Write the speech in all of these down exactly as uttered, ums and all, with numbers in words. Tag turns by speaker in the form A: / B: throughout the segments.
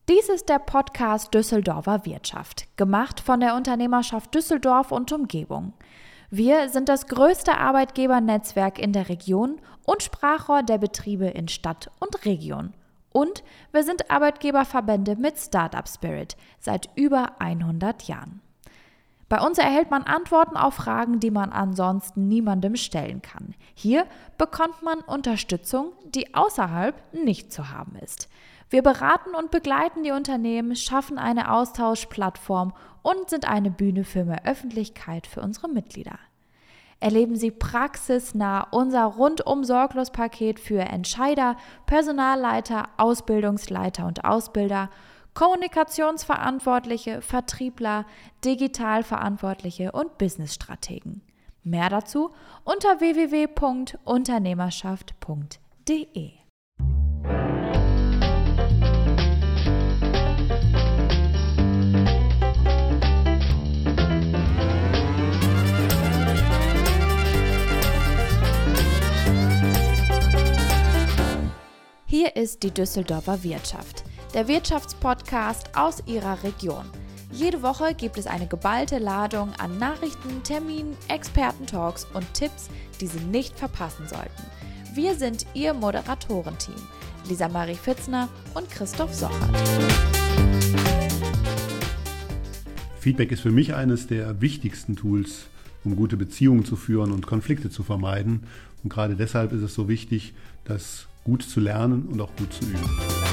A: Dies ist der Podcast Düsseldorfer Wirtschaft, gemacht von der Unternehmerschaft Düsseldorf und Umgebung. Wir sind das größte Arbeitgebernetzwerk in der Region und Sprachrohr der Betriebe in Stadt und Region. Und wir sind Arbeitgeberverbände mit Startup Spirit seit über hundert Jahren. Bei uns erhält man Antworten auf Fragen, die man ansonsten niemandem stellen kann. Hier bekommt man Unterstützung, die außerhalb nicht zu haben ist. Wir beraten und begleiten die Unternehmen, schaffen eine Austauschplattform und sind eine Bühne für mehr Öffentlichkeit für unsere Mitglieder. Erleben Sie praxisnah unser Rundum-Sorglos-Paket für Entscheider, Personalleiter, Ausbildungsleiter und Ausbilder, Kommunikationsverantwortliche, Vertriebler, Digitalverantwortliche und Businessstrategen. Mehr dazu unter w w w punkt unternehmerschaft punkt d e. Hier ist die Düsseldorfer Wirtschaft, der Wirtschaftspodcast aus Ihrer Region. Jede Woche gibt es eine geballte Ladung an Nachrichten, Terminen, Expertentalks und Tipps, die Sie nicht verpassen sollten. Wir sind Ihr Moderatorenteam, Lisa Marie Fitzner und Christoph Sochert.
B: Feedback ist für mich eines der wichtigsten Tools, um gute Beziehungen zu führen und Konflikte zu vermeiden. Und gerade deshalb ist es so wichtig, das gut zu lernen und auch gut zu üben.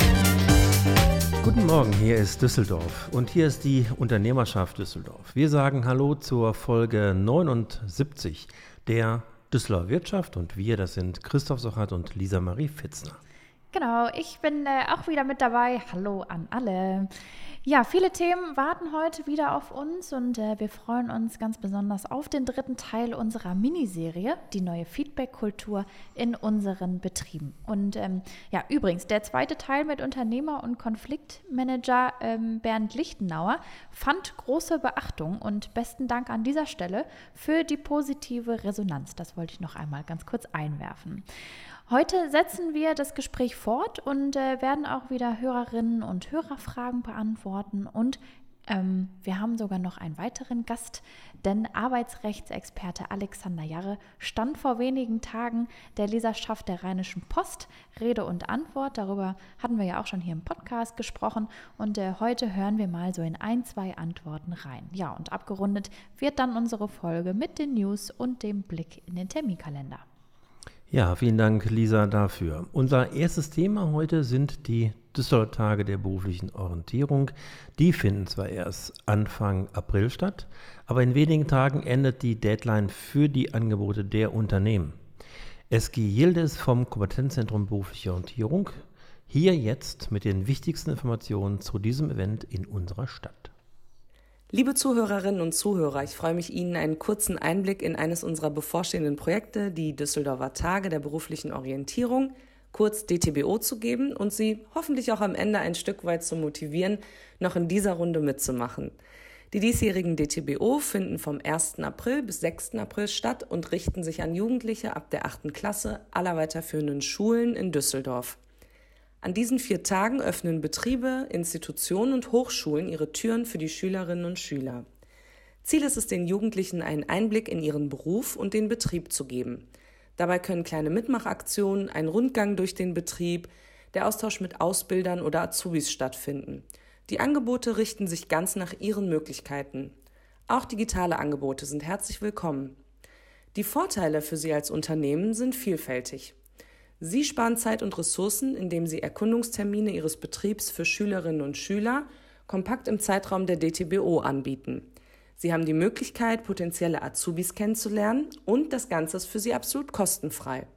C: Guten Morgen, hier ist Düsseldorf und hier ist die Unternehmerschaft Düsseldorf. Wir sagen Hallo zur Folge neunundsiebzig der Düsseldorfer Wirtschaft und wir, das sind Christoph Sochert und Lisa Marie Fitzner.
A: Genau, ich bin äh, auch wieder mit dabei. Hallo an alle. Ja, viele Themen warten heute wieder auf uns und äh, wir freuen uns ganz besonders auf den dritten Teil unserer Miniserie, die neue Feedback-Kultur in unseren Betrieben. Und ähm, ja, übrigens, der zweite Teil mit Unternehmer und Konfliktmanager ähm, Bernd Lichtenauer fand große Beachtung und besten Dank an dieser Stelle für die positive Resonanz. Das wollte ich noch einmal ganz kurz einwerfen. Heute setzen wir das Gespräch fort und äh, werden auch wieder Hörerinnen und Hörerfragen beantworten und ähm, wir haben sogar noch einen weiteren Gast, denn Arbeitsrechtsexperte Alexander Jarre stand vor wenigen Tagen der Leserschaft der Rheinischen Post Rede und Antwort. Darüber hatten wir ja auch schon hier im Podcast gesprochen und äh, heute hören wir mal so in ein, zwei Antworten rein. Ja, und abgerundet wird dann unsere Folge mit den News und dem Blick in den Terminkalender.
C: Ja, vielen Dank, Lisa, dafür. Unser erstes Thema heute sind die Düsseldorfer Tage der beruflichen Orientierung. Die finden zwar erst Anfang April statt, aber in wenigen Tagen endet die Deadline für die Angebote der Unternehmen. Eski Yildiz vom Kompetenzzentrum berufliche Orientierung, hier jetzt mit den wichtigsten Informationen zu diesem Event in unserer Stadt.
D: Liebe Zuhörerinnen und Zuhörer, ich freue mich, Ihnen einen kurzen Einblick in eines unserer bevorstehenden Projekte, die Düsseldorfer Tage der beruflichen Orientierung, kurz D T B O, zu geben und Sie hoffentlich auch am Ende ein Stück weit zu motivieren, noch in dieser Runde mitzumachen. Die diesjährigen D T B O finden vom ersten April bis sechsten April statt und richten sich an Jugendliche ab der achten Klasse aller weiterführenden Schulen in Düsseldorf. An diesen vier Tagen öffnen Betriebe, Institutionen und Hochschulen ihre Türen für die Schülerinnen und Schüler. Ziel ist es, den Jugendlichen einen Einblick in ihren Beruf und den Betrieb zu geben. Dabei können kleine Mitmachaktionen, ein Rundgang durch den Betrieb, der Austausch mit Ausbildern oder Azubis stattfinden. Die Angebote richten sich ganz nach ihren Möglichkeiten. Auch digitale Angebote sind herzlich willkommen. Die Vorteile für Sie als Unternehmen sind vielfältig. Sie sparen Zeit und Ressourcen, indem Sie Erkundungstermine Ihres Betriebs für Schülerinnen und Schüler kompakt im Zeitraum der D T B O anbieten. Sie haben die Möglichkeit, potenzielle Azubis kennenzulernen und das Ganze ist für Sie absolut kostenfrei.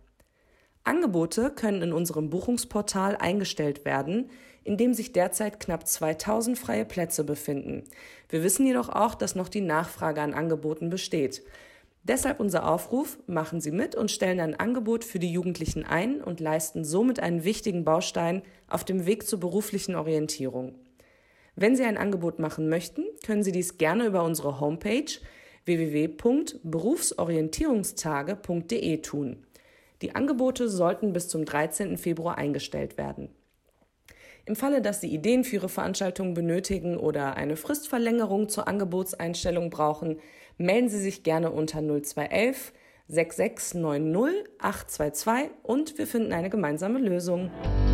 D: Angebote können in unserem Buchungsportal eingestellt werden, in dem sich derzeit knapp zweitausend freie Plätze befinden. Wir wissen jedoch auch, dass noch die Nachfrage an Angeboten besteht. Deshalb unser Aufruf, machen Sie mit und stellen ein Angebot für die Jugendlichen ein und leisten somit einen wichtigen Baustein auf dem Weg zur beruflichen Orientierung. Wenn Sie ein Angebot machen möchten, können Sie dies gerne über unsere Homepage w w w punkt berufsorientierungstage punkt d e tun. Die Angebote sollten bis zum dreizehnten Februar eingestellt werden. Im Falle, dass Sie Ideen für Ihre Veranstaltung benötigen oder eine Fristverlängerung zur Angebotseinstellung brauchen, melden Sie sich gerne unter null zwei eins eins sechs sechs neun null acht zwei zwei und wir finden eine gemeinsame Lösung.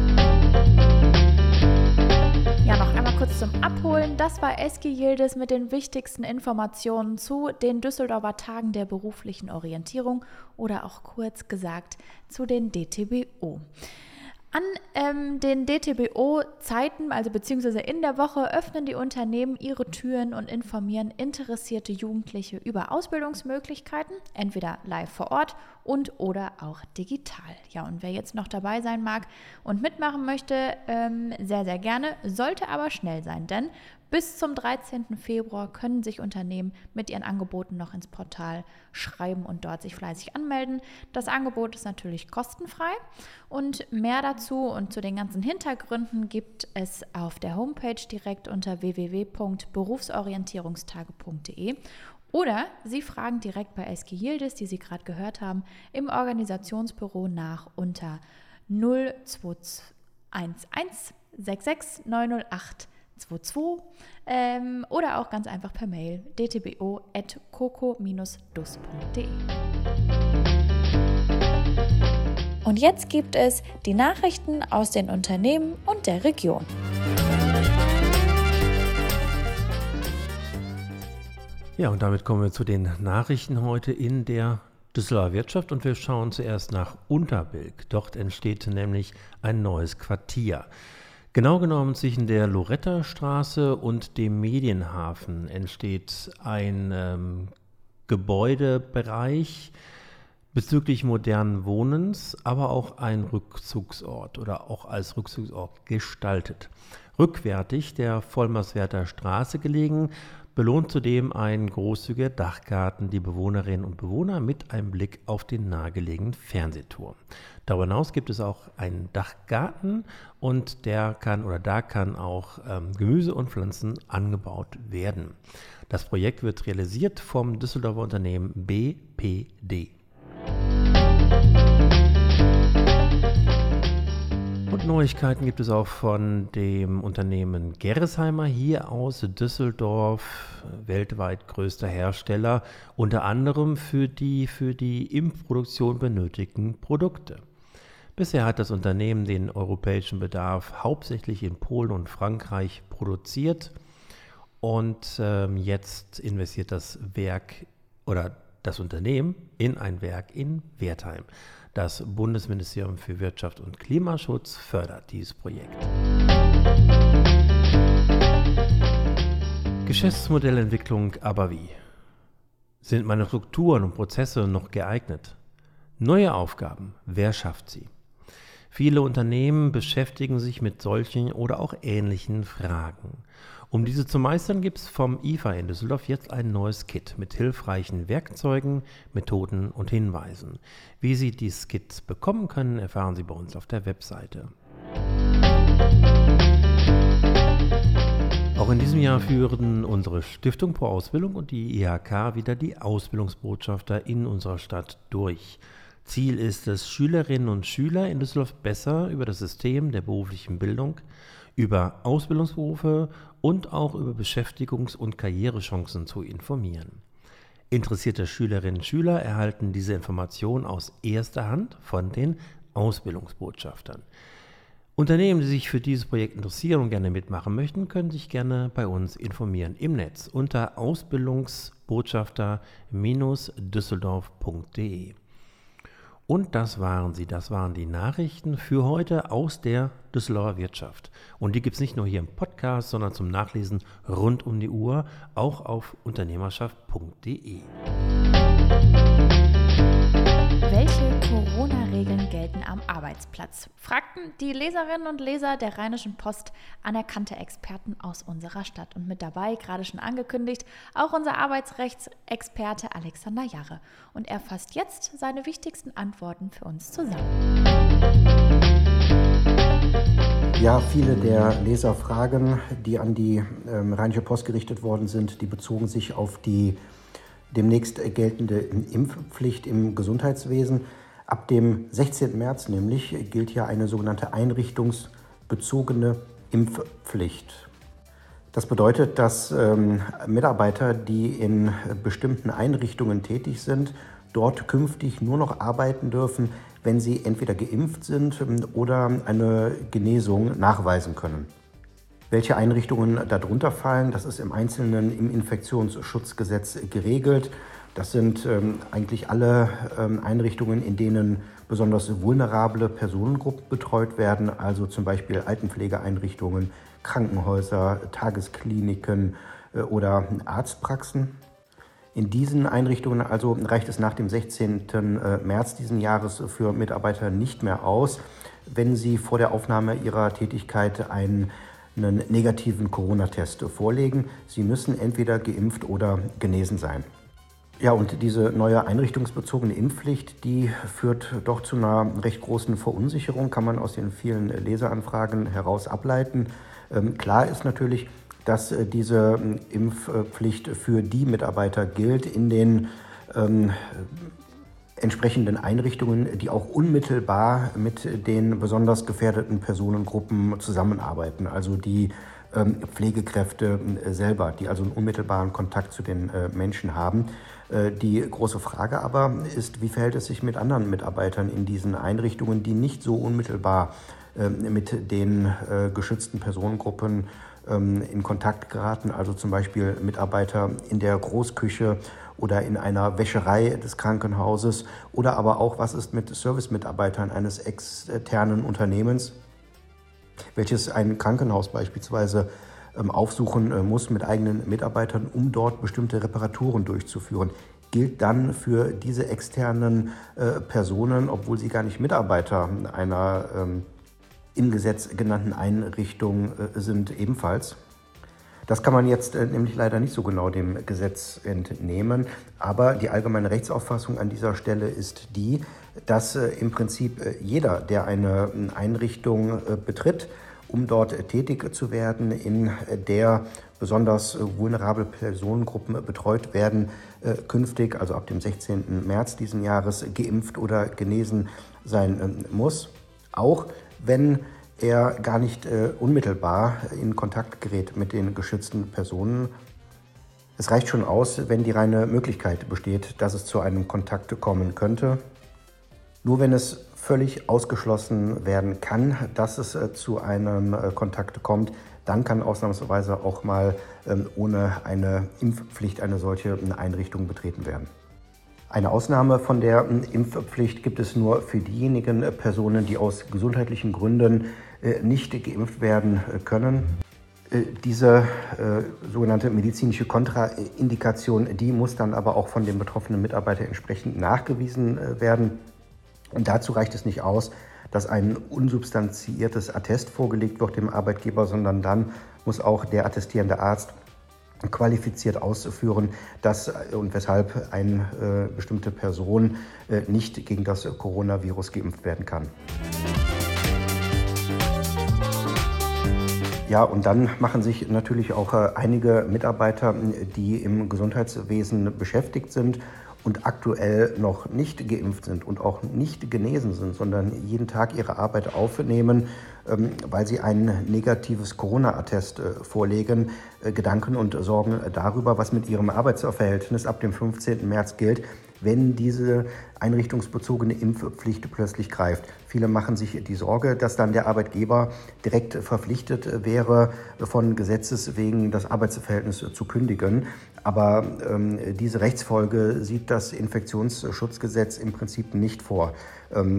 A: Ja, noch einmal kurz zum Abholen. Das war Eski Yildiz mit den wichtigsten Informationen zu den Düsseldorfer Tagen der beruflichen Orientierung oder auch kurz gesagt zu den D T B O. An ähm, den D T B O-Zeiten, also beziehungsweise in der Woche, öffnen die Unternehmen ihre Türen und informieren interessierte Jugendliche über Ausbildungsmöglichkeiten, entweder live vor Ort und oder auch digital. Ja, und wer jetzt noch dabei sein mag und mitmachen möchte, ähm, sehr, sehr gerne, sollte aber schnell sein, denn bis zum dreizehnten Februar können sich Unternehmen mit ihren Angeboten noch ins Portal schreiben und dort sich fleißig anmelden. Das Angebot ist natürlich kostenfrei und mehr dazu und zu den ganzen Hintergründen gibt es auf der Homepage direkt unter w w w punkt berufsorientierungstage punkt d e oder Sie fragen direkt bei Eski Yildiz, die Sie gerade gehört haben, im Organisationsbüro nach unter null zwei eins eins sechs sechs neun null acht zwei zwei ähm, oder auch ganz einfach per Mail d t b o at coco dash dus punkt d e. Und jetzt gibt es die Nachrichten aus den Unternehmen und der Region.
C: Ja, und damit kommen wir zu den Nachrichten heute in der Düsseldorfer Wirtschaft und wir schauen zuerst nach Unterbilk. Dort entsteht nämlich ein neues Quartier. Genau genommen zwischen der Lorettastraße und dem Medienhafen entsteht ein ähm, Gebäudebereich bezüglich modernen Wohnens, aber auch ein Rückzugsort oder auch als Rückzugsort gestaltet. Rückwärtig der Vollmerswerter Straße gelegen, belohnt zudem ein großzügiger Dachgarten die Bewohnerinnen und Bewohner mit einem Blick auf den nahegelegenen Fernsehturm. Darüber hinaus gibt es auch einen Dachgarten und der kann oder da kann auch ähm, Gemüse und Pflanzen angebaut werden. Das Projekt wird realisiert vom Düsseldorfer Unternehmen B P D. Und Neuigkeiten gibt es auch von dem Unternehmen Gerresheimer hier aus Düsseldorf, weltweit größter Hersteller, unter anderem für die für die Impfproduktion benötigten Produkte. Bisher hat das Unternehmen den europäischen Bedarf hauptsächlich in Polen und Frankreich produziert und ähm, jetzt investiert das Werk oder das Unternehmen in ein Werk in Wertheim. Das Bundesministerium für Wirtschaft und Klimaschutz fördert dieses Projekt. Geschäftsmodellentwicklung, aber wie? Sind meine Strukturen und Prozesse noch geeignet? Neue Aufgaben, wer schafft sie? Viele Unternehmen beschäftigen sich mit solchen oder auch ähnlichen Fragen. Um diese zu meistern, gibt es vom I F A in Düsseldorf jetzt ein neues Kit mit hilfreichen Werkzeugen, Methoden und Hinweisen. Wie Sie dieses Kit bekommen können, erfahren Sie bei uns auf der Webseite. Auch in diesem Jahr führen unsere Stiftung Pro Ausbildung und die I H K wieder die Ausbildungsbotschafter in unserer Stadt durch. Ziel ist es, Schülerinnen und Schüler in Düsseldorf besser über das System der beruflichen Bildung, über Ausbildungsberufe und auch über Beschäftigungs- und Karrierechancen zu informieren. Interessierte Schülerinnen und Schüler erhalten diese Informationen aus erster Hand von den Ausbildungsbotschaftern. Unternehmen, die sich für dieses Projekt interessieren und gerne mitmachen möchten, können sich gerne bei uns informieren im Netz unter ausbildungsbotschafter Bindestrich düsseldorf punkt d e. Und das waren sie, das waren die Nachrichten für heute aus der Düsseldorfer Wirtschaft. Und die gibt es nicht nur hier im Podcast, sondern zum Nachlesen rund um die Uhr, auch auf unternehmerschaft punkt d e.
A: Welche Corona-Regeln gelten am Arbeitsplatz? Fragten die Leserinnen und Leser der Rheinischen Post anerkannte Experten aus unserer Stadt. Und mit dabei, gerade schon angekündigt, auch unser Arbeitsrechtsexperte Alexander Jarre. Und er fasst jetzt seine wichtigsten Antworten für uns zusammen.
E: Ja, viele der Leserfragen, die an die ähm, Rheinische Post gerichtet worden sind, die bezogen sich auf die demnächst geltende Impfpflicht im Gesundheitswesen. Ab dem sechzehnten März nämlich gilt ja eine sogenannte einrichtungsbezogene Impfpflicht. Das bedeutet, dass ähm, Mitarbeiter, die in bestimmten Einrichtungen tätig sind, dort künftig nur noch arbeiten dürfen, wenn sie entweder geimpft sind oder eine Genesung nachweisen können. Welche Einrichtungen darunter fallen, das ist im Einzelnen im Infektionsschutzgesetz geregelt. Das sind ähm, eigentlich alle ähm, Einrichtungen, in denen besonders vulnerable Personengruppen betreut werden, also zum Beispiel Altenpflegeeinrichtungen, Krankenhäuser, Tageskliniken äh, oder Arztpraxen. In diesen Einrichtungen also reicht es nach dem sechzehnten März diesen Jahres für Mitarbeiter nicht mehr aus, wenn sie vor der Aufnahme ihrer Tätigkeit einen negativen Corona-Test vorlegen. Sie müssen entweder geimpft oder genesen sein. Ja, und diese neue einrichtungsbezogene Impfpflicht, die führt doch zu einer recht großen Verunsicherung, kann man aus den vielen Leseranfragen heraus ableiten. Ähm, klar ist natürlich, dass äh, diese äh, Impfpflicht für die Mitarbeiter gilt in den ähm, entsprechenden Einrichtungen, die auch unmittelbar mit den besonders gefährdeten Personengruppen zusammenarbeiten, also die ähm, Pflegekräfte äh, selber, die also einen unmittelbaren Kontakt zu den äh, Menschen haben. Äh, die große Frage aber ist, wie verhält es sich mit anderen Mitarbeitern in diesen Einrichtungen, die nicht so unmittelbar äh, mit den äh, geschützten Personengruppen äh, in Kontakt geraten, also zum Beispiel Mitarbeiter in der Großküche oder in einer Wäscherei des Krankenhauses oder aber auch, was ist mit Servicemitarbeitern eines externen Unternehmens, welches ein Krankenhaus beispielsweise ähm, aufsuchen äh, muss mit eigenen Mitarbeitern, um dort bestimmte Reparaturen durchzuführen. Gilt dann für diese externen äh, Personen, obwohl sie gar nicht Mitarbeiter einer ähm, im Gesetz genannten Einrichtung äh, sind, ebenfalls. Das kann man jetzt äh, nämlich leider nicht so genau dem Gesetz entnehmen, aber die allgemeine Rechtsauffassung an dieser Stelle ist die, dass äh, im Prinzip äh, jeder, der eine Einrichtung äh, betritt, um dort äh, tätig zu werden, in äh, der besonders äh, vulnerable Personengruppen äh, betreut werden, äh, künftig, also ab dem sechzehnten März diesen Jahres, geimpft oder genesen sein äh, muss, auch wenn er gar nicht äh, unmittelbar in Kontakt gerät mit den geschützten Personen. Es reicht schon aus, wenn die reine Möglichkeit besteht, dass es zu einem Kontakt kommen könnte. Nur wenn es völlig ausgeschlossen werden kann, dass es äh, zu einem äh, Kontakt kommt, dann kann ausnahmsweise auch mal ähm, ohne eine Impfpflicht eine solche Einrichtung betreten werden. Eine Ausnahme von der Impfpflicht gibt es nur für diejenigen Personen, die aus gesundheitlichen Gründen nicht geimpft werden können. Diese sogenannte medizinische Kontraindikation, die muss dann aber auch von dem betroffenen Mitarbeiter entsprechend nachgewiesen werden. Und dazu reicht es nicht aus, dass ein unsubstanziertes Attest vorgelegt wird dem Arbeitgeber, sondern dann muss auch der attestierende Arzt qualifiziert ausführen, dass und weshalb eine äh, bestimmte Person äh, nicht gegen das Coronavirus geimpft werden kann. Ja, und dann machen sich natürlich auch äh, einige Mitarbeiter, die im Gesundheitswesen beschäftigt sind und aktuell noch nicht geimpft sind und auch nicht genesen sind, sondern jeden Tag ihre Arbeit aufnehmen, ähm, weil sie ein negatives Corona-Attest äh, vorlegen, äh, Gedanken und Sorgen darüber, was mit ihrem Arbeitsverhältnis ab dem fünfzehnten März gilt, wenn diese einrichtungsbezogene Impfpflicht plötzlich greift. Viele machen sich die Sorge, dass dann der Arbeitgeber direkt verpflichtet wäre, von Gesetzes wegen das Arbeitsverhältnis zu kündigen. Aber ähm, diese Rechtsfolge sieht das Infektionsschutzgesetz im Prinzip nicht vor. Ähm,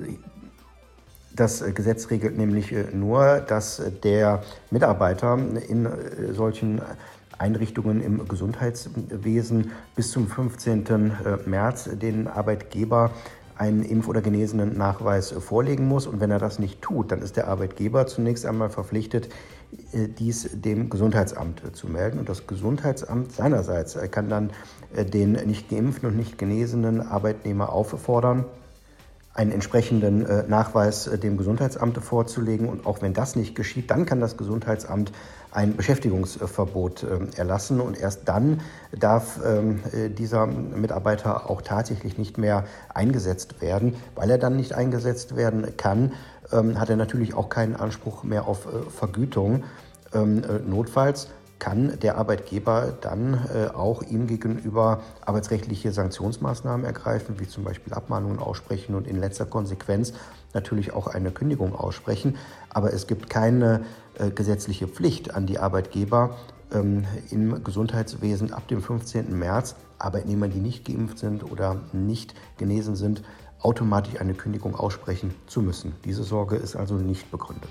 E: Das Gesetz regelt nämlich nur, dass der Mitarbeiter in solchen Einrichtungen im Gesundheitswesen bis zum fünfzehnten März den Arbeitgeber einen Impf- oder genesenen Nachweis vorlegen muss. Und wenn er das nicht tut, dann ist der Arbeitgeber zunächst einmal verpflichtet, dies dem Gesundheitsamt zu melden. Und das Gesundheitsamt seinerseits kann dann den nicht geimpften und nicht genesenen Arbeitnehmer auffordern, einen entsprechenden äh, Nachweis äh, dem Gesundheitsamt vorzulegen. Und auch wenn das nicht geschieht, dann kann das Gesundheitsamt ein Beschäftigungsverbot äh, erlassen. Und erst dann darf äh, dieser Mitarbeiter auch tatsächlich nicht mehr eingesetzt werden. Weil er dann nicht eingesetzt werden kann, ähm, hat er natürlich auch keinen Anspruch mehr auf äh, Vergütung. Ähm, äh, notfalls kann der Arbeitgeber dann äh, auch ihm gegenüber arbeitsrechtliche Sanktionsmaßnahmen ergreifen, wie zum Beispiel Abmahnungen aussprechen und in letzter Konsequenz natürlich auch eine Kündigung aussprechen. Aber es gibt keine äh, gesetzliche Pflicht an die Arbeitgeber, ähm, im Gesundheitswesen ab dem fünfzehnten März Arbeitnehmer, die nicht geimpft sind oder nicht genesen sind, automatisch eine Kündigung aussprechen zu müssen. Diese Sorge ist also nicht begründet.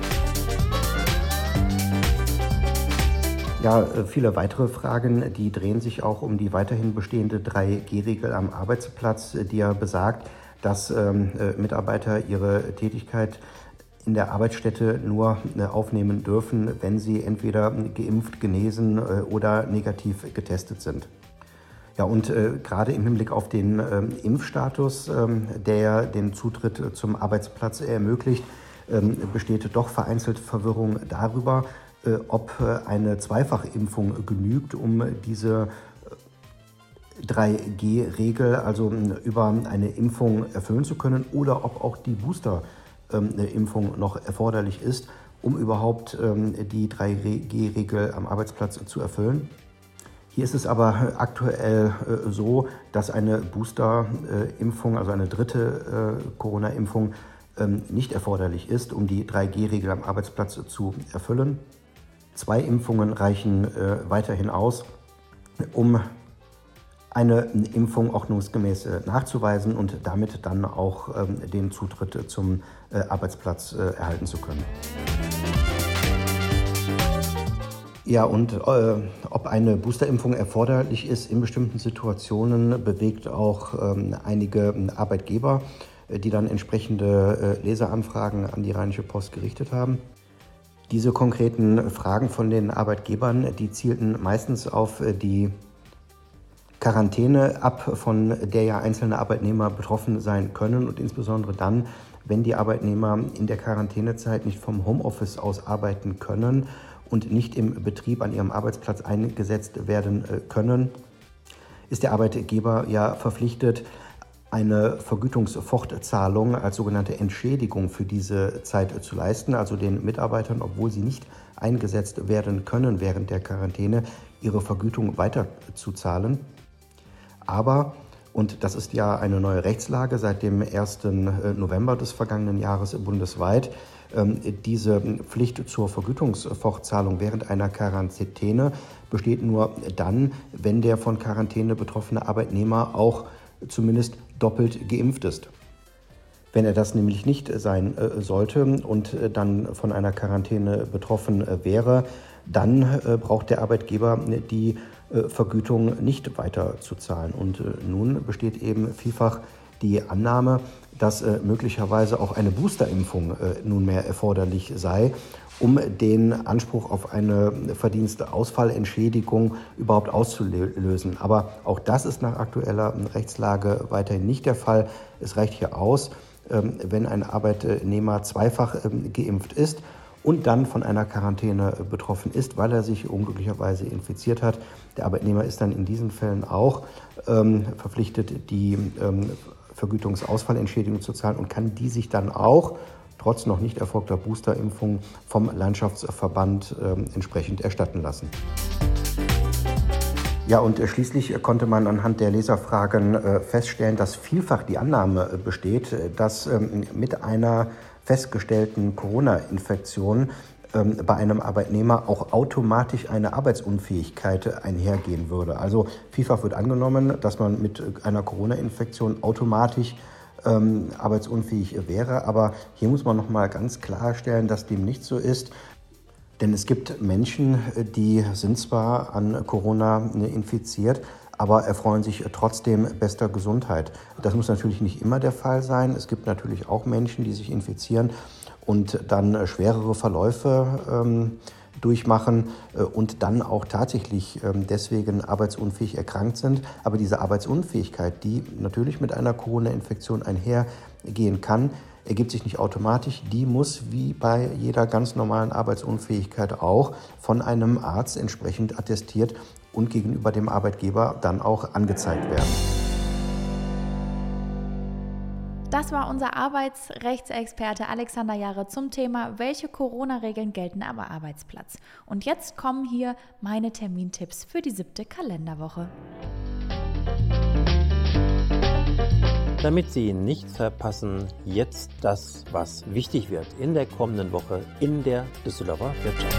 E: Ja, viele weitere Fragen, die drehen sich auch um die weiterhin bestehende drei G Regel am Arbeitsplatz, die ja besagt, dass ähm, Mitarbeiter ihre Tätigkeit in der Arbeitsstätte nur äh, aufnehmen dürfen, wenn sie entweder geimpft, genesen äh, oder negativ getestet sind. Ja, und äh, gerade im Hinblick auf den äh, Impfstatus, äh, der den Zutritt zum Arbeitsplatz ermöglicht, äh, besteht doch vereinzelt Verwirrung darüber, äh, ob äh, eine Zweifachimpfung genügt, um diese drei G Regel, also äh, über eine Impfung erfüllen zu können, oder ob auch die Booster-Impfung äh, noch erforderlich ist, um überhaupt äh, die drei G Regel am Arbeitsplatz zu erfüllen. Hier ist es aber aktuell äh, so, dass eine Booster-Impfung, also eine dritte äh, Corona-Impfung, ähm, nicht erforderlich ist, um die drei G Regel am Arbeitsplatz zu erfüllen. Zwei Impfungen reichen äh, weiterhin aus, um eine Impfung ordnungsgemäß äh, nachzuweisen und damit dann auch ähm, den Zutritt zum äh, Arbeitsplatz äh, erhalten zu können. Ja, und äh, ob eine Boosterimpfung erforderlich ist in bestimmten Situationen, bewegt auch ähm, einige Arbeitgeber, äh, die dann entsprechende äh, Leseranfragen an die Rheinische Post gerichtet haben. Diese konkreten Fragen von den Arbeitgebern, die zielten meistens auf äh, die Quarantäne ab, von der ja einzelne Arbeitnehmer betroffen sein können und insbesondere dann, wenn die Arbeitnehmer in der Quarantänezeit nicht vom Homeoffice aus arbeiten können und nicht im Betrieb an ihrem Arbeitsplatz eingesetzt werden können, ist der Arbeitgeber ja verpflichtet, eine Vergütungsfortzahlung als sogenannte Entschädigung für diese Zeit zu leisten, also den Mitarbeitern, obwohl sie nicht eingesetzt werden können während der Quarantäne, ihre Vergütung weiterzuzahlen. Aber, und das ist ja eine neue Rechtslage seit dem ersten November des vergangenen Jahres bundesweit, diese Pflicht zur Vergütungsfortzahlung während einer Quarantäne besteht nur dann, wenn der von Quarantäne betroffene Arbeitnehmer auch zumindest doppelt geimpft ist. Wenn er das nämlich nicht sein sollte und dann von einer Quarantäne betroffen wäre, dann braucht der Arbeitgeber die Vergütung nicht weiter zu zahlen. Und nun besteht eben vielfach die Annahme, dass äh, möglicherweise auch eine Boosterimpfung äh, nunmehr erforderlich sei, um den Anspruch auf eine Verdienstausfallentschädigung überhaupt auszulösen. Aber auch das ist nach aktueller Rechtslage weiterhin nicht der Fall. Es reicht hier aus, ähm, wenn ein Arbeitnehmer zweifach ähm, geimpft ist und dann von einer Quarantäne betroffen ist, weil er sich unglücklicherweise infiziert hat. Der Arbeitnehmer ist dann in diesen Fällen auch ähm, verpflichtet, die ähm, Vergütungsausfallentschädigung zu zahlen und kann die sich dann auch, trotz noch nicht erfolgter Boosterimpfung, vom Landschaftsverband äh, entsprechend erstatten lassen. Ja, und äh, schließlich konnte man anhand der Leserfragen äh, feststellen, dass vielfach die Annahme äh, besteht, dass ähm, mit einer festgestellten Corona-Infektion ähm, bei einem Arbeitnehmer auch automatisch eine Arbeitsunfähigkeit einhergehen würde. Also vielfach wird angenommen, dass man mit einer Corona-Infektion automatisch ähm, arbeitsunfähig wäre. Aber hier muss man noch mal ganz klarstellen, dass dem nicht so ist. Denn es gibt Menschen, die sind zwar an Corona infiziert, aber erfreuen sich trotzdem bester Gesundheit. Das muss natürlich nicht immer der Fall sein. Es gibt natürlich auch Menschen, die sich infizieren und dann schwerere Verläufe ähm, durchmachen äh, und dann auch tatsächlich ähm, deswegen arbeitsunfähig erkrankt sind. Aber diese Arbeitsunfähigkeit, die natürlich mit einer Corona-Infektion einhergehen kann, ergibt sich nicht automatisch. Die muss wie bei jeder ganz normalen Arbeitsunfähigkeit auch von einem Arzt entsprechend attestiert und gegenüber dem Arbeitgeber dann auch angezeigt werden.
A: Das war unser Arbeitsrechtsexperte Alexander Jarre zum Thema, welche Corona-Regeln gelten am Arbeitsplatz. Und jetzt kommen hier meine Termintipps für die siebte Kalenderwoche.
C: Damit Sie nichts verpassen, jetzt das, was wichtig wird in der kommenden Woche in der Düsseldorfer Wirtschaft.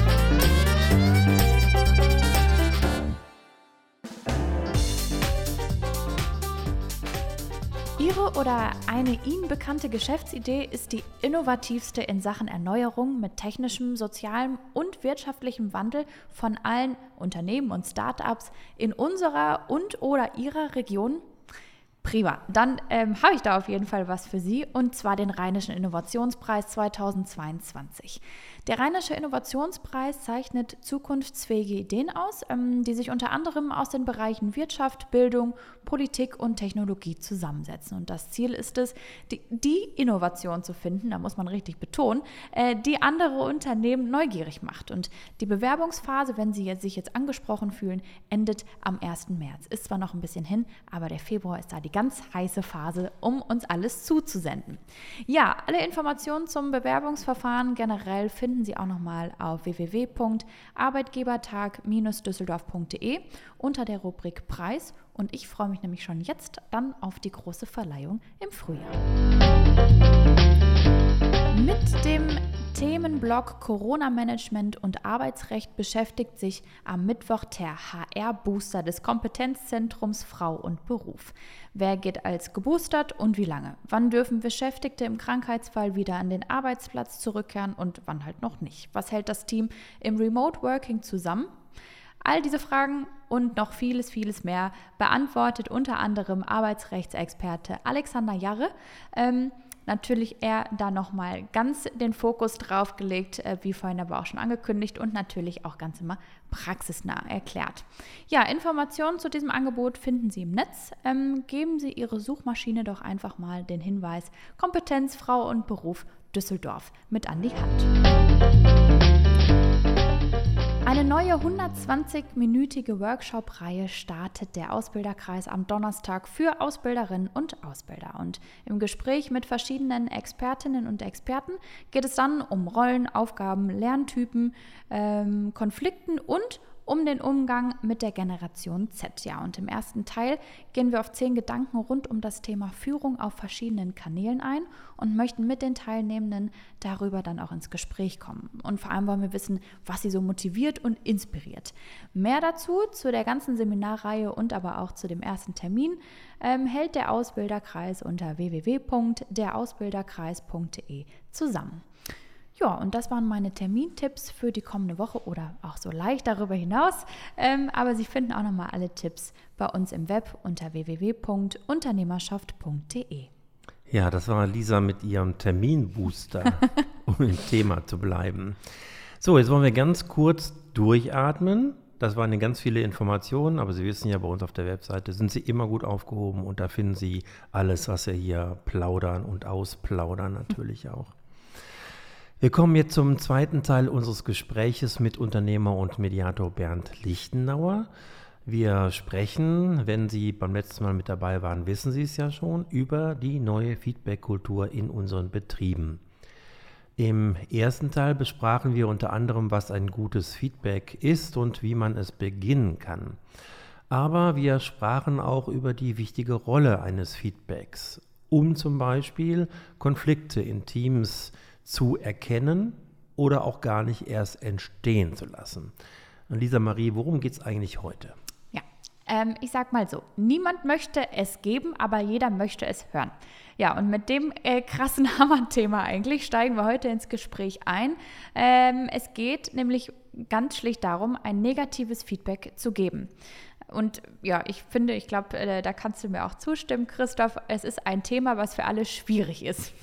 A: Ihre oder eine Ihnen bekannte Geschäftsidee ist die innovativste in Sachen Erneuerung mit technischem, sozialem und wirtschaftlichem Wandel von allen Unternehmen und Start-ups in unserer und oder Ihrer Region? Prima, dann ähm, habe ich da auf jeden Fall was für Sie, und zwar den Rheinischen Innovationspreis zweitausendzweiundzwanzig. Der Rheinische Innovationspreis zeichnet zukunftsfähige Ideen aus, ähm, die sich unter anderem aus den Bereichen Wirtschaft, Bildung, Politik und Technologie zusammensetzen. Und das Ziel ist es, die, die Innovation zu finden, da muss man richtig betonen, äh, die andere Unternehmen neugierig macht. Und die Bewerbungsphase, wenn Sie jetzt, sich jetzt angesprochen fühlen, endet am ersten März. Ist zwar noch ein bisschen hin, aber der Februar ist da die ganz heiße Phase, um uns alles zuzusenden. Ja, alle Informationen zum Bewerbungsverfahren generell finden Sie auch nochmal auf w w w punkt arbeitgebertag Bindestrich düsseldorf punkt de unter der Rubrik Preis, und ich freue mich nämlich schon jetzt dann auf die große Verleihung im Frühjahr. Mit dem Themenblock Corona-Management und Arbeitsrecht beschäftigt sich am Mittwoch der H R-Booster des Kompetenzzentrums Frau und Beruf. Wer geht als geboostert und wie lange? Wann dürfen Beschäftigte im Krankheitsfall wieder an den Arbeitsplatz zurückkehren und wann halt noch nicht? Was hält das Team im Remote Working zusammen? All diese Fragen und noch vieles, vieles mehr beantwortet unter anderem Arbeitsrechtsexperte Alexander Jarre. Ähm, Natürlich er da nochmal ganz den Fokus drauf gelegt, äh, wie vorhin aber auch schon angekündigt, und natürlich auch ganz immer praxisnah erklärt. Ja, Informationen zu diesem Angebot finden Sie im Netz. Ähm, geben Sie Ihre Suchmaschine doch einfach mal den Hinweis Kompetenz, Frau und Beruf Düsseldorf mit an die Hand. Eine neue hundertzwanzig-minütige Workshop-Reihe startet der Ausbilderkreis am Donnerstag für Ausbilderinnen und Ausbilder. Und im Gespräch mit verschiedenen Expertinnen und Experten geht es dann um Rollen, Aufgaben, Lerntypen, ähm, Konflikten und um den Umgang mit der Generation Z. Ja, und im ersten Teil gehen wir auf zehn Gedanken rund um das Thema Führung auf verschiedenen Kanälen ein und möchten mit den Teilnehmenden darüber dann auch ins Gespräch kommen. Und vor allem wollen wir wissen, was sie so motiviert und inspiriert. Mehr dazu, zu der ganzen Seminarreihe und aber auch zu dem ersten Termin, ähm, hält der Ausbilderkreis unter w w w punkt der ausbilderkreis punkt de zusammen. Ja, und das waren meine Termintipps für die kommende Woche oder auch so leicht darüber hinaus. Ähm, aber Sie finden auch nochmal alle Tipps bei uns im Web unter w w w punkt unternehmerschaft punkt de.
C: Ja, das war Lisa mit ihrem Terminbooster, um im Thema zu bleiben. So, jetzt wollen wir ganz kurz durchatmen. Das waren ganz viele Informationen, aber Sie wissen ja, bei uns auf der Webseite sind Sie immer gut aufgehoben und da finden Sie alles, was wir hier plaudern und ausplaudern natürlich auch. Wir kommen jetzt zum zweiten Teil unseres Gespräches mit Unternehmer und Mediator Bernd Lichtenauer. Wir sprechen, wenn Sie beim letzten Mal mit dabei waren, wissen Sie es ja schon, über die neue Feedback-Kultur in unseren Betrieben. Im ersten Teil besprachen wir unter anderem, was ein gutes Feedback ist und wie man es beginnen kann. Aber wir sprachen auch über die wichtige Rolle eines Feedbacks, um zum Beispiel Konflikte in Teams zu erkennen oder auch gar nicht erst entstehen zu lassen. Und Lisa Marie, worum geht es eigentlich heute?
A: Ja, ähm, ich sag mal so, niemand möchte es geben, aber jeder möchte es hören. Ja, und mit dem äh, krassen Hammerthema eigentlich steigen wir heute ins Gespräch ein. Ähm, es geht nämlich ganz schlicht darum, ein negatives Feedback zu geben. Und ja, ich finde, ich glaube, äh, da kannst du mir auch zustimmen, Christoph, es ist ein Thema, was für alle schwierig ist.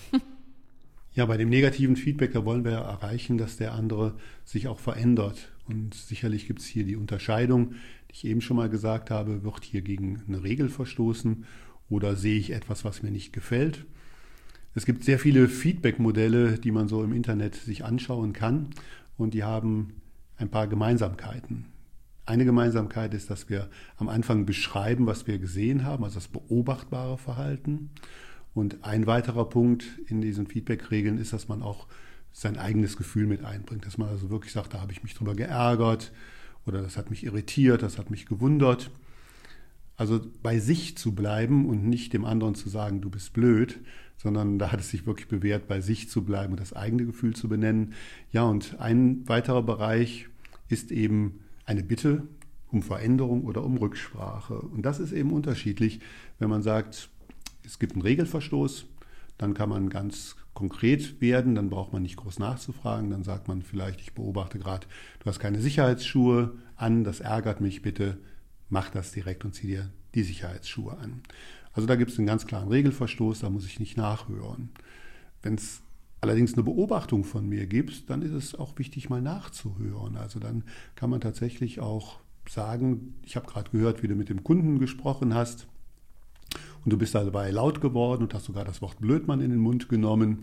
B: Ja, bei dem negativen Feedback, da wollen wir ja erreichen, dass der andere sich auch verändert. Und sicherlich gibt es hier die Unterscheidung, die ich eben schon mal gesagt habe, wird hier gegen eine Regel verstoßen oder sehe ich etwas, was mir nicht gefällt. Es gibt sehr viele Feedback-Modelle, die man so im Internet sich anschauen kann, und die haben ein paar Gemeinsamkeiten. Eine Gemeinsamkeit ist, dass wir am Anfang beschreiben, was wir gesehen haben, also das beobachtbare Verhalten. Und ein weiterer Punkt in diesen Feedback-Regeln ist, dass man auch sein eigenes Gefühl mit einbringt. Dass man also wirklich sagt, da habe ich mich drüber geärgert oder das hat mich irritiert, das hat mich gewundert. Also bei sich zu bleiben und nicht dem anderen zu sagen, du bist blöd, sondern da hat es sich wirklich bewährt, bei sich zu bleiben und das eigene Gefühl zu benennen. Ja, und ein weiterer Bereich ist eben eine Bitte um Veränderung oder um Rücksprache. Und das ist eben unterschiedlich, wenn man sagt, es gibt einen Regelverstoß, dann kann man ganz konkret werden, dann braucht man nicht groß nachzufragen, dann sagt man vielleicht, ich beobachte gerade, du hast keine Sicherheitsschuhe an, das ärgert mich, bitte mach das direkt und zieh dir die Sicherheitsschuhe an. Also da gibt es einen ganz klaren Regelverstoß, da muss ich nicht nachhören. Wenn es allerdings eine Beobachtung von mir gibt, dann ist es auch wichtig, mal nachzuhören. Also dann kann man tatsächlich auch sagen, ich habe gerade gehört, wie du mit dem Kunden gesprochen hast und du bist dabei laut geworden und hast sogar das Wort Blödmann in den Mund genommen.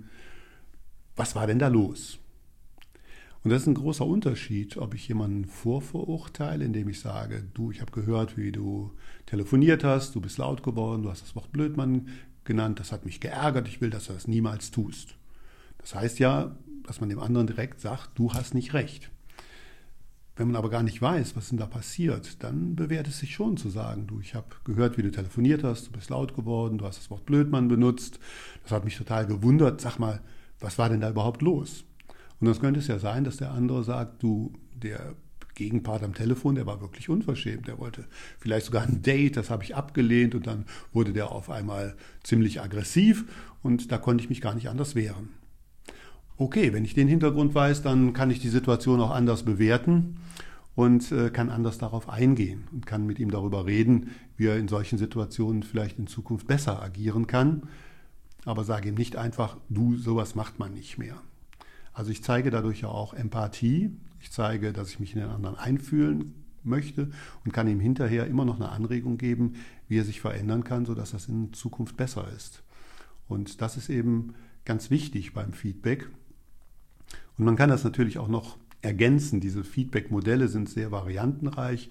B: Was war denn da los? Und das ist ein großer Unterschied, ob ich jemanden vorverurteile, indem ich sage, du, ich habe gehört, wie du telefoniert hast, du bist laut geworden, du hast das Wort Blödmann genannt, das hat mich geärgert, ich will, dass du das niemals tust. Das heißt ja, dass man dem anderen direkt sagt, du hast nicht recht. Wenn man aber gar nicht weiß, was denn da passiert, dann bewährt es sich schon zu sagen, du, ich habe gehört, wie du telefoniert hast, du bist laut geworden, du hast das Wort Blödmann benutzt, das hat mich total gewundert, sag mal, was war denn da überhaupt los? Und das könnte es ja sein, dass der andere sagt, du, der Gegenpart am Telefon, der war wirklich unverschämt, der wollte vielleicht sogar ein Date, das habe ich abgelehnt und dann wurde der auf einmal ziemlich aggressiv und da konnte ich mich gar nicht anders wehren. Okay, wenn ich den Hintergrund weiß, dann kann ich die Situation auch anders bewerten und äh, kann anders darauf eingehen und kann mit ihm darüber reden, wie er in solchen Situationen vielleicht in Zukunft besser agieren kann. Aber sage ihm nicht einfach, du, sowas macht man nicht mehr. Also ich zeige dadurch ja auch Empathie. Ich zeige, dass ich mich in den anderen einfühlen möchte und kann ihm hinterher immer noch eine Anregung geben, wie er sich verändern kann, sodass das in Zukunft besser ist. Und das ist eben ganz wichtig beim Feedback. Und man kann das natürlich auch noch ergänzen. Diese Feedback-Modelle sind sehr variantenreich.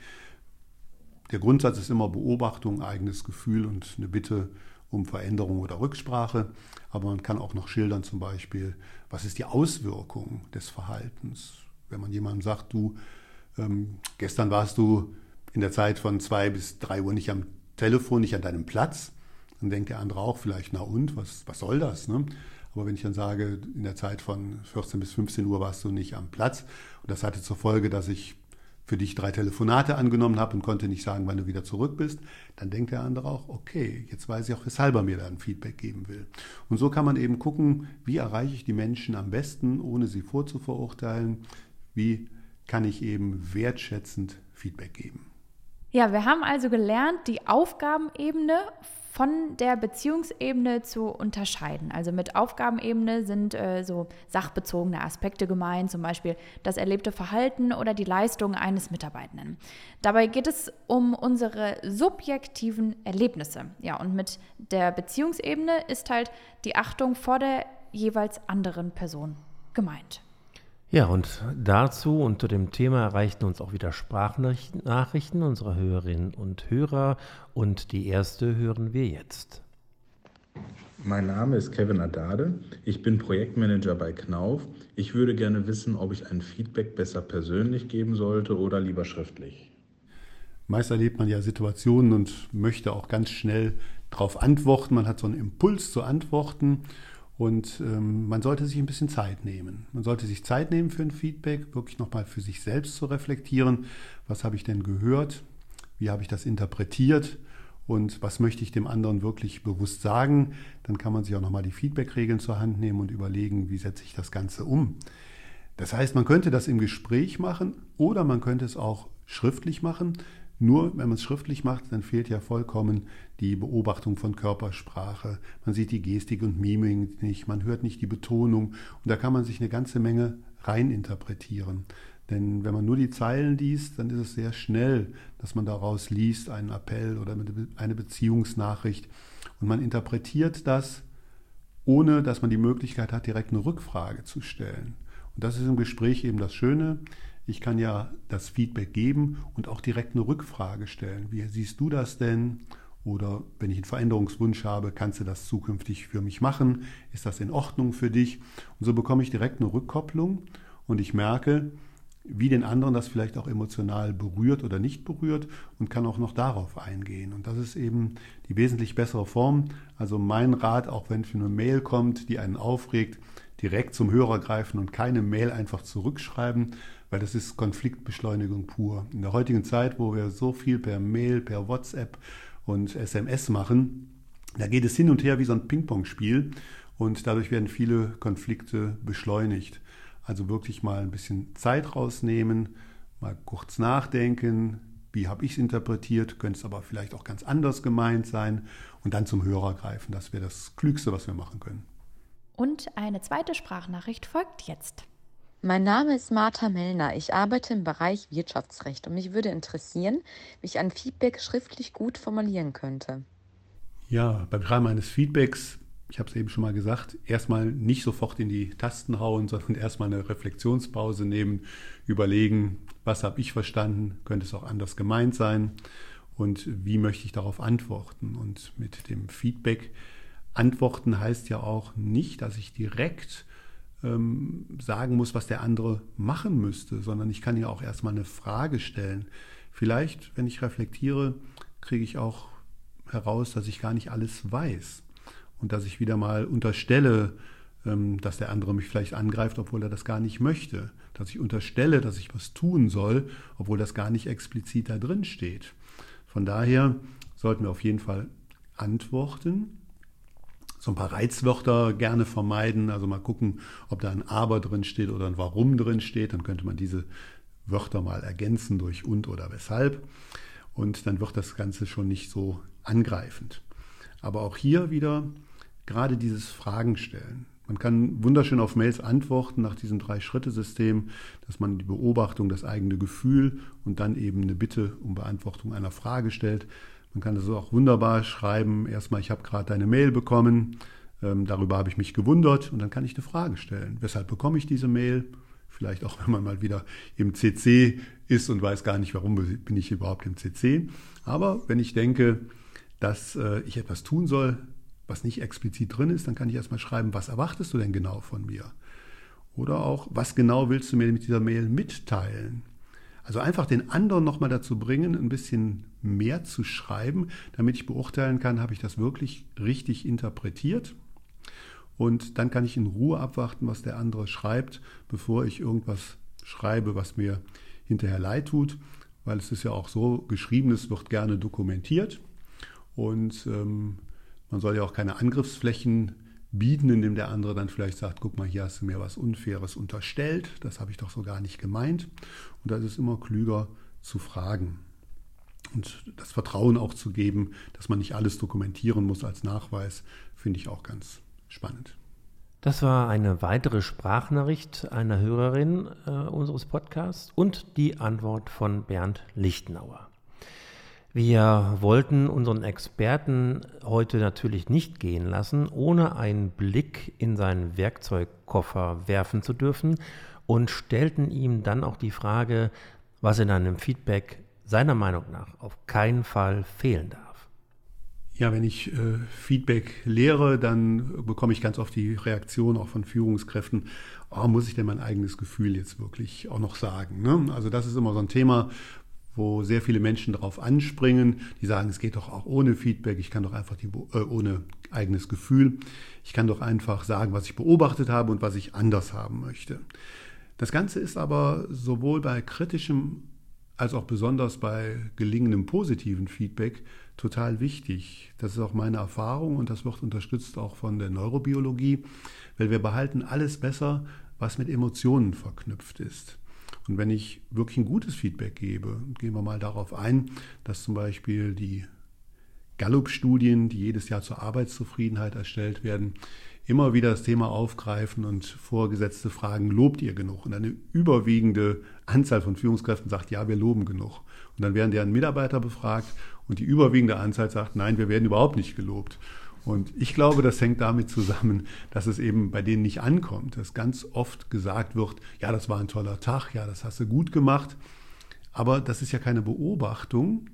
B: Der Grundsatz ist immer Beobachtung, eigenes Gefühl und eine Bitte um Veränderung oder Rücksprache. Aber man kann auch noch schildern zum Beispiel, was ist die Auswirkung des Verhaltens. Wenn man jemandem sagt, du, ähm, gestern warst du in der Zeit von zwei bis drei Uhr nicht am Telefon, nicht an deinem Platz, dann denkt der andere auch vielleicht, na und, was, was soll das, ne? Aber wenn ich dann sage, in der Zeit von vierzehn bis fünfzehn Uhr warst du nicht am Platz und das hatte zur Folge, dass ich für dich drei Telefonate angenommen habe und konnte nicht sagen, wann du wieder zurück bist, dann denkt der andere auch, okay, jetzt weiß ich auch, weshalb er mir da ein Feedback geben will. Und so kann man eben gucken, wie erreiche ich die Menschen am besten, ohne sie vorzuverurteilen, wie kann ich eben wertschätzend Feedback geben.
A: Ja, wir haben also gelernt, die Aufgabenebene von der Beziehungsebene zu unterscheiden. Also mit Aufgabenebene sind äh, so sachbezogene Aspekte gemeint, zum Beispiel das erlebte Verhalten oder die Leistung eines Mitarbeitenden. Dabei geht es um unsere subjektiven Erlebnisse. Ja, und mit der Beziehungsebene ist halt die Achtung vor der jeweils anderen Person gemeint.
C: Ja, und dazu unter dem Thema erreichten uns auch wieder Sprachnachrichten unserer Hörerinnen und Hörer und die erste hören wir jetzt.
F: Mein Name ist Kevin Adade, ich bin Projektmanager bei Knauf. Ich würde gerne wissen, ob ich ein Feedback besser persönlich geben sollte oder lieber schriftlich.
B: Meist erlebt man ja Situationen und möchte auch ganz schnell darauf antworten. Man hat so einen Impuls zu antworten. Und ähm, man sollte sich ein bisschen Zeit nehmen. Man sollte sich Zeit nehmen für ein Feedback, wirklich nochmal für sich selbst zu reflektieren. Was habe ich denn gehört? Wie habe ich das interpretiert? Und was möchte ich dem anderen wirklich bewusst sagen? Dann kann man sich auch nochmal die Feedback-Regeln zur Hand nehmen und überlegen, wie setze ich das Ganze um. Das heißt, man könnte das im Gespräch machen oder man könnte es auch schriftlich machen. Nur wenn man es schriftlich macht, dann fehlt ja vollkommen die Beobachtung von Körpersprache. Man sieht die Gestik und Mimik nicht, man hört nicht die Betonung. Und da kann man sich eine ganze Menge reininterpretieren. Denn wenn man nur die Zeilen liest, dann ist es sehr schnell, dass man daraus liest, einen Appell oder eine Beziehungsnachricht. Und man interpretiert das, ohne dass man die Möglichkeit hat, direkt eine Rückfrage zu stellen. Und das ist im Gespräch eben das Schöne. Ich kann ja das Feedback geben und auch direkt eine Rückfrage stellen. Wie siehst du das denn? Oder wenn ich einen Veränderungswunsch habe, kannst du das zukünftig für mich machen? Ist das in Ordnung für dich? Und so bekomme ich direkt eine Rückkopplung und ich merke, wie den anderen das vielleicht auch emotional berührt oder nicht berührt und kann auch noch darauf eingehen. Und das ist eben die wesentlich bessere Form. Also mein Rat, auch wenn für eine Mail kommt, die einen aufregt, direkt zum Hörer greifen und keine Mail einfach zurückschreiben, weil das ist Konfliktbeschleunigung pur. In der heutigen Zeit, wo wir so viel per Mail, per WhatsApp und S M S machen, da geht es hin und her wie so ein Ping-Pong-Spiel und dadurch werden viele Konflikte beschleunigt. Also wirklich mal ein bisschen Zeit rausnehmen, mal kurz nachdenken, wie habe ich es interpretiert, könnte es aber vielleicht auch ganz anders gemeint sein und dann zum Hörer greifen. Das wäre das Klügste, was wir machen können.
A: Und eine zweite Sprachnachricht folgt jetzt.
G: Mein Name ist Martha Mellner. Ich arbeite im Bereich Wirtschaftsrecht und mich würde interessieren, wie ich ein Feedback schriftlich gut formulieren könnte.
B: Ja, beim Schreiben eines Feedbacks, ich habe es eben schon mal gesagt, erstmal nicht sofort in die Tasten hauen, sondern erstmal eine Reflexionspause nehmen, überlegen, was habe ich verstanden, könnte es auch anders gemeint sein und wie möchte ich darauf antworten. Und mit dem Feedback antworten heißt ja auch nicht, dass ich direkt ähm, sagen muss, was der andere machen müsste, sondern ich kann ja auch erstmal eine Frage stellen. Vielleicht, wenn ich reflektiere, kriege ich auch heraus, dass ich gar nicht alles weiß. Und dass ich wieder mal unterstelle, dass der andere mich vielleicht angreift, obwohl er das gar nicht möchte. Dass ich unterstelle, dass ich was tun soll, obwohl das gar nicht explizit da drin steht. Von daher sollten wir auf jeden Fall antworten. So ein paar Reizwörter gerne vermeiden. Also mal gucken, ob da ein Aber drin steht oder ein Warum drin steht. Dann könnte man diese Wörter mal ergänzen durch und oder weshalb. Und dann wird das Ganze schon nicht so angreifend. Aber auch hier wieder gerade dieses Fragen stellen. Man kann wunderschön auf Mails antworten nach diesem Drei-Schritte-System, dass man die Beobachtung, das eigene Gefühl und dann eben eine Bitte um Beantwortung einer Frage stellt. Man kann das auch wunderbar schreiben. Erstmal, ich habe gerade deine Mail bekommen, ähm, darüber habe ich mich gewundert und dann kann ich eine Frage stellen. Weshalb bekomme ich diese Mail? Vielleicht auch, wenn man mal wieder im C C ist und weiß gar nicht, warum bin ich überhaupt im C C. Aber wenn ich denke, dass äh, ich etwas tun soll, was nicht explizit drin ist, dann kann ich erstmal schreiben, was erwartest du denn genau von mir? Oder auch, was genau willst du mir mit dieser Mail mitteilen? Also einfach den anderen nochmal dazu bringen, ein bisschen mehr zu schreiben, damit ich beurteilen kann, habe ich das wirklich richtig interpretiert? Und dann kann ich in Ruhe abwarten, was der andere schreibt, bevor ich irgendwas schreibe, was mir hinterher leid tut, weil es ist ja auch so, Geschriebenes wird gerne dokumentiert. Und ähm, man soll ja auch keine Angriffsflächen bieten, indem der andere dann vielleicht sagt, guck mal, hier hast du mir was Unfaires unterstellt, das habe ich doch so gar nicht gemeint. Und da ist es immer klüger zu fragen und das Vertrauen auch zu geben, dass man nicht alles dokumentieren muss als Nachweis, finde ich auch ganz spannend.
C: Das war eine weitere Sprachnachricht einer Hörerin äh, unseres Podcasts und die Antwort von Bernd Lichtenauer. Wir wollten unseren Experten heute natürlich nicht gehen lassen, ohne einen Blick in seinen Werkzeugkoffer werfen zu dürfen und stellten ihm dann auch die Frage, was in einem Feedback seiner Meinung nach auf keinen Fall fehlen darf.
B: Ja, wenn ich äh, Feedback lehre, dann bekomme ich ganz oft die Reaktion auch von Führungskräften, oh, muss ich denn mein eigenes Gefühl jetzt wirklich auch noch sagen? Ne? Also das ist immer so ein Thema, wo sehr viele Menschen darauf anspringen, die sagen, es geht doch auch ohne Feedback, ich kann doch einfach die, äh, ohne eigenes Gefühl, ich kann doch einfach sagen, was ich beobachtet habe und was ich anders haben möchte. Das Ganze ist aber sowohl bei kritischem als auch besonders bei gelingendem positiven Feedback total wichtig. Das ist auch meine Erfahrung und das wird unterstützt auch von der Neurobiologie, weil wir behalten alles besser, was mit Emotionen verknüpft ist. Und wenn ich wirklich ein gutes Feedback gebe, gehen wir mal darauf ein, dass zum Beispiel die Gallup-Studien, die jedes Jahr zur Arbeitszufriedenheit erstellt werden, immer wieder das Thema aufgreifen und Vorgesetzte fragen, lobt ihr genug? Und eine überwiegende Anzahl von Führungskräften sagt, ja, wir loben genug. Und dann werden deren Mitarbeiter befragt und die überwiegende Anzahl sagt, nein, wir werden überhaupt nicht gelobt. Und ich glaube, das hängt damit zusammen, dass es eben bei denen nicht ankommt, dass ganz oft gesagt wird, ja, das war ein toller Tag, ja, das hast du gut gemacht. Aber das ist ja keine Beobachtung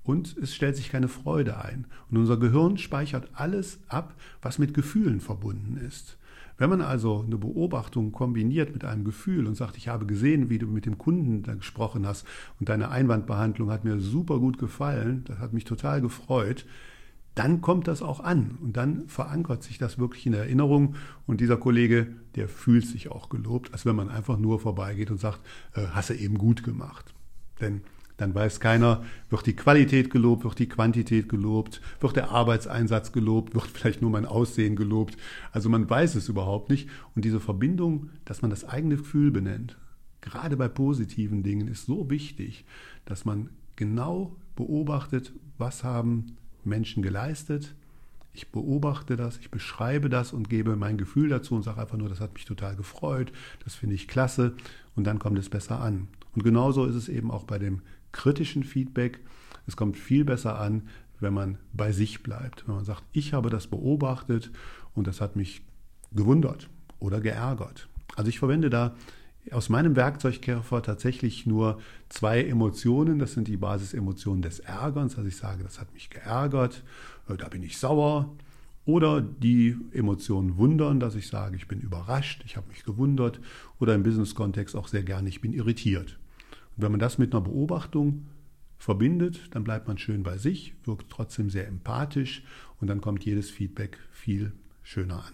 B: und es stellt sich keine Freude ein. Und unser Gehirn speichert alles ab, was mit Gefühlen verbunden ist. Wenn man also eine Beobachtung kombiniert mit einem Gefühl und sagt, ich habe gesehen, wie du mit dem Kunden da gesprochen hast und deine Einwandbehandlung hat mir super gut gefallen, das hat mich total gefreut, dann kommt das auch an und dann verankert sich das wirklich in der Erinnerung und dieser Kollege, der fühlt sich auch gelobt, als wenn man einfach nur vorbeigeht und sagt, äh, hast du eben gut gemacht. Denn dann weiß keiner, wird die Qualität gelobt, wird die Quantität gelobt, wird der Arbeitseinsatz gelobt, wird vielleicht nur mein Aussehen gelobt. Also man weiß es überhaupt nicht. Und diese Verbindung, dass man das eigene Gefühl benennt, gerade bei positiven Dingen, ist so wichtig, dass man genau beobachtet, was haben Menschen geleistet. Ich beobachte das, ich beschreibe das und gebe mein Gefühl dazu und sage einfach nur, das hat mich total gefreut, das finde ich klasse und dann kommt es besser an. Und genauso ist es eben auch bei dem kritischen Feedback. Es kommt viel besser an, wenn man bei sich bleibt. Wenn man sagt, ich habe das beobachtet und das hat mich gewundert oder geärgert. Also ich verwende da aus meinem Werkzeugkoffer tatsächlich nur zwei Emotionen. Das sind die Basisemotionen des Ärgerns. Also ich sage, das hat mich geärgert, da bin ich sauer. Oder die Emotionen wundern, dass ich sage, ich bin überrascht, ich habe mich gewundert. Oder im Business-Kontext auch sehr gerne, ich bin irritiert. Wenn man das mit einer Beobachtung verbindet, dann bleibt man schön bei sich, wirkt trotzdem sehr empathisch und dann kommt jedes Feedback viel schöner an.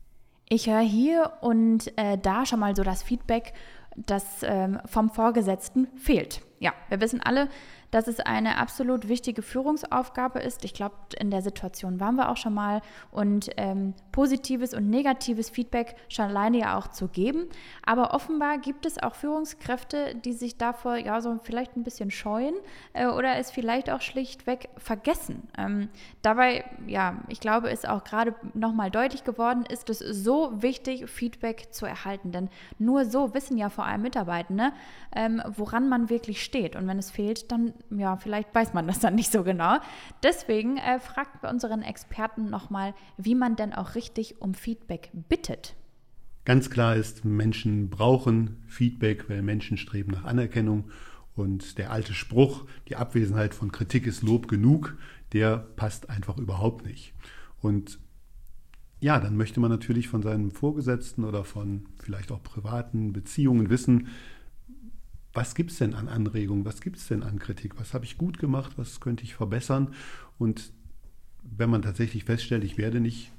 A: Ich höre hier und äh, da schon mal so das Feedback, das ähm, vom Vorgesetzten fehlt. Ja, wir wissen alle, dass es eine absolut wichtige Führungsaufgabe ist. Ich glaube, in der Situation waren wir auch schon mal. Und ähm, positives und negatives Feedback schon alleine ja auch zu geben. Aber offenbar gibt es auch Führungskräfte, die sich davor ja so vielleicht ein bisschen scheuen äh, oder es vielleicht auch schlichtweg vergessen. Ähm, dabei, ja, ich glaube, ist auch gerade nochmal deutlich geworden, ist es so wichtig, Feedback zu erhalten. Denn nur so wissen ja vor allem Mitarbeitende, ähm, woran man wirklich steht. Und wenn es fehlt, dann ja, vielleicht weiß man das dann nicht so genau. Deswegen äh, fragt bei unseren Experten nochmal, wie man denn auch richtig um Feedback bittet.
B: Ganz klar ist, Menschen brauchen Feedback, weil Menschen streben nach Anerkennung. Und der alte Spruch, die Abwesenheit von Kritik ist Lob genug, der passt einfach überhaupt nicht. Und ja, dann möchte man natürlich von seinem Vorgesetzten oder von vielleicht auch privaten Beziehungen wissen, was gibt es denn an Anregungen, was gibt es denn an Kritik, was habe ich gut gemacht, was könnte ich verbessern. Und wenn man tatsächlich feststellt, ich werde nicht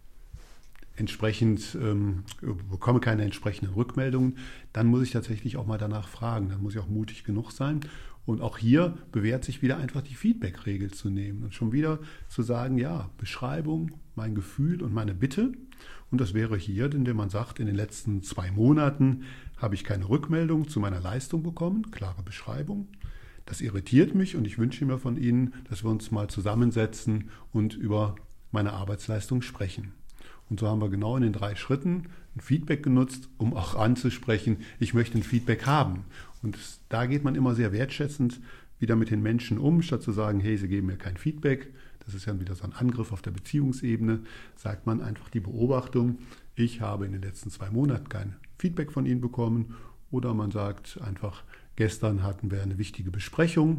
B: entsprechend, ähm, bekomme keine entsprechenden Rückmeldungen, dann muss ich tatsächlich auch mal danach fragen, dann muss ich auch mutig genug sein. Und auch hier bewährt sich wieder einfach die Feedback-Regel zu nehmen und schon wieder zu sagen, ja, Beschreibung, mein Gefühl und meine Bitte. Und das wäre hier, indem man sagt, in den letzten zwei Monaten habe ich keine Rückmeldung zu meiner Leistung bekommen, klare Beschreibung. Das irritiert mich und ich wünsche mir von Ihnen, dass wir uns mal zusammensetzen und über meine Arbeitsleistung sprechen. Und so haben wir genau in den drei Schritten ein Feedback genutzt, um auch anzusprechen, ich möchte ein Feedback haben. Und da geht man immer sehr wertschätzend wieder mit den Menschen um, statt zu sagen, hey, sie geben mir kein Feedback. Das ist ja wieder so ein Angriff auf der Beziehungsebene. Sagt man einfach die Beobachtung, ich habe in den letzten zwei Monaten kein Feedback von Ihnen bekommen. Oder man sagt einfach, gestern hatten wir eine wichtige Besprechung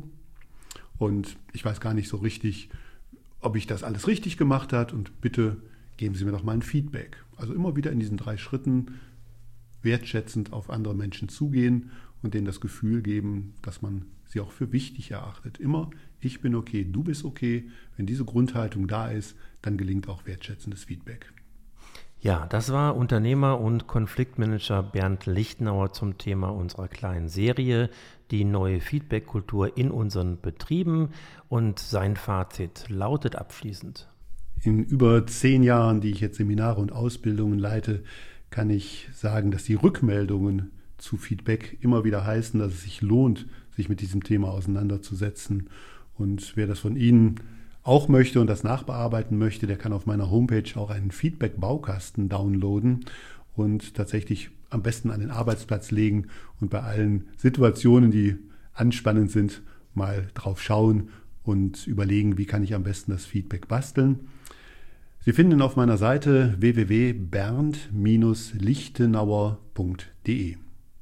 B: und ich weiß gar nicht so richtig, ob ich das alles richtig gemacht habe und bitte geben Sie mir doch mal ein Feedback. Also immer wieder in diesen drei Schritten wertschätzend auf andere Menschen zugehen und denen das Gefühl geben, dass man sie auch für wichtig erachtet. Immer, ich bin okay, du bist okay. Wenn diese Grundhaltung da ist, dann gelingt auch wertschätzendes Feedback.
C: Ja, das war Unternehmer und Konfliktmanager Bernd Lichtenauer zum Thema unserer kleinen Serie, die neue Feedback-Kultur in unseren Betrieben. Und sein Fazit lautet abschließend:
B: In über zehn Jahren, die ich jetzt Seminare und Ausbildungen leite, kann ich sagen, dass die Rückmeldungen zu Feedback immer wieder heißen, dass es sich lohnt, sich mit diesem Thema auseinanderzusetzen. Und wer das von Ihnen auch möchte und das nachbearbeiten möchte, der kann auf meiner Homepage auch einen Feedback-Baukasten downloaden und tatsächlich am besten an den Arbeitsplatz legen und bei allen Situationen, die anspannend sind, mal drauf schauen und überlegen, wie kann ich am besten das Feedback basteln. Sie finden auf meiner Seite w w w punkt bernd Lichtenauer punkt d e.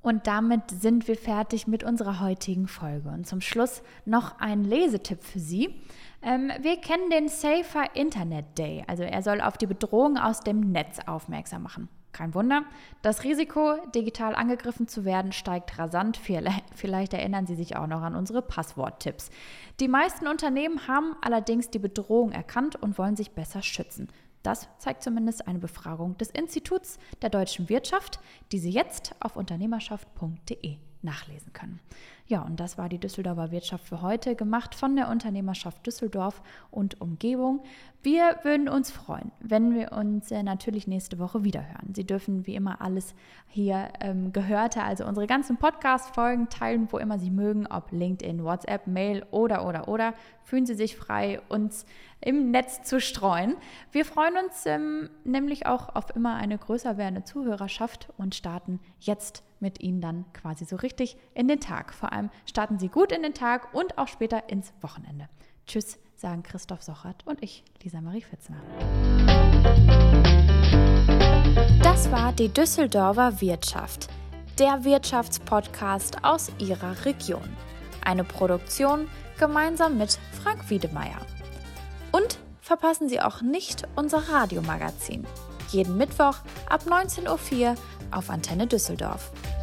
A: Und damit sind wir fertig mit unserer heutigen Folge. Und zum Schluss noch ein Lesetipp für Sie. Ähm, wir kennen den Safer Internet Day, also er soll auf die Bedrohung aus dem Netz aufmerksam machen. Kein Wunder, das Risiko, digital angegriffen zu werden, steigt rasant. Vielleicht erinnern Sie sich auch noch an unsere Passworttipps. Die meisten Unternehmen haben allerdings die Bedrohung erkannt und wollen sich besser schützen. Das zeigt zumindest eine Befragung des Instituts der deutschen Wirtschaft, die Sie jetzt auf unternehmerschaft punkt de nachlesen können. Ja, und das war die Düsseldorfer Wirtschaft für heute, gemacht von der Unternehmerschaft Düsseldorf und Umgebung. Wir würden uns freuen, wenn wir uns äh, natürlich nächste Woche wiederhören. Sie dürfen wie immer alles hier ähm, Gehörte, also unsere ganzen Podcast-Folgen teilen, wo immer Sie mögen, ob LinkedIn, WhatsApp, Mail oder, oder, oder. Fühlen Sie sich frei, uns im Netz zu streuen. Wir freuen uns ähm, nämlich auch auf immer eine größer werdende Zuhörerschaft und starten jetzt mit Ihnen dann quasi so richtig in den Tag. Vor allem starten Sie gut in den Tag und auch später ins Wochenende. Tschüss, sagen Christoph Sochert und ich, Lisa Marie Fitzner. Das war die Düsseldorfer Wirtschaft, der Wirtschaftspodcast aus Ihrer Region. Eine Produktion gemeinsam mit Frank Wiedemeyer. Und verpassen Sie auch nicht unser Radiomagazin. Jeden Mittwoch ab neunzehn Uhr vier auf Antenne Düsseldorf.